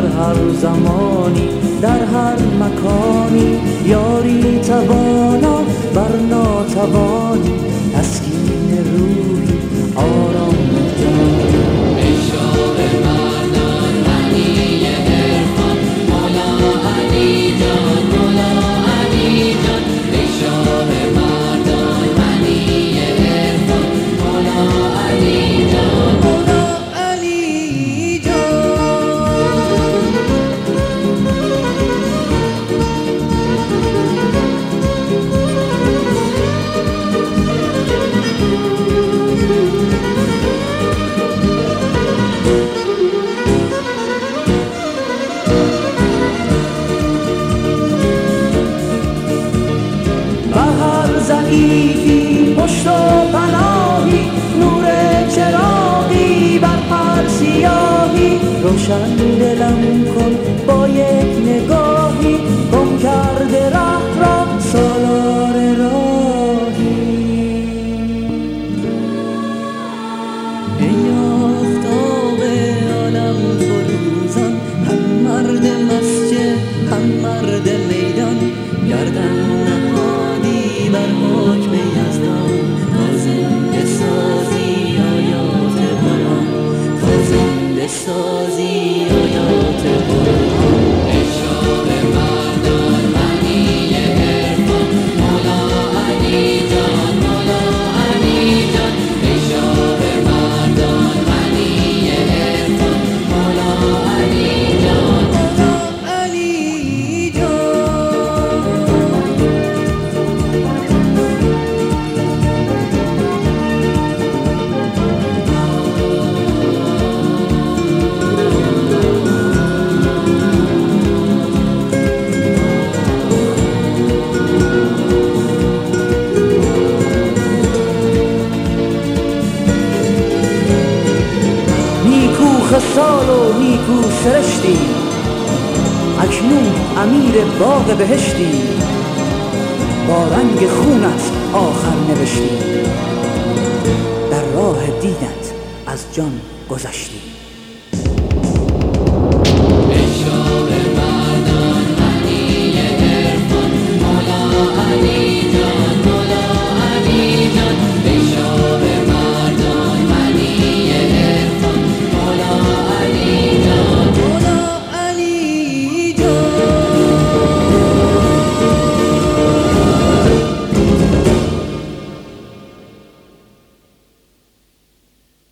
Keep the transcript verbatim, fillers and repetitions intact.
در هر زمانی در هر مکانی، یاری توانا بر ناتوانی، تسکین روحی آرام جانی. ای شاه مردان غنی عرفان، مولا علی جان مولا علی جان. ای شاه مردان غنی عرفان، مولا علی جان مولا علی جان. ضعیفی پشت و پناهی، نور چراغی بر پر سیاهی، روشن دلم کن با یک نگاهی، گم کرده ره را سالار راهی. ای آفتاب عالم فروزان، هم مرد مسجد هم مرد میدان، گردن نهادی بر حکم یزدان، تا زنده سازی آیات قرآن، تا زنده سازی آیات قرآن. ای شاه مردان غنی عرفان، مولا علی جان مولا علی جان. ای شاه مردان غنی عرفان، مولا علی جان مولا علی جان. خصال و نیکو سرشتی، اکنون امیر باغ بهشتی، با رنگ خونت آخر نوشتی، در راه دینت از جان گذشتی.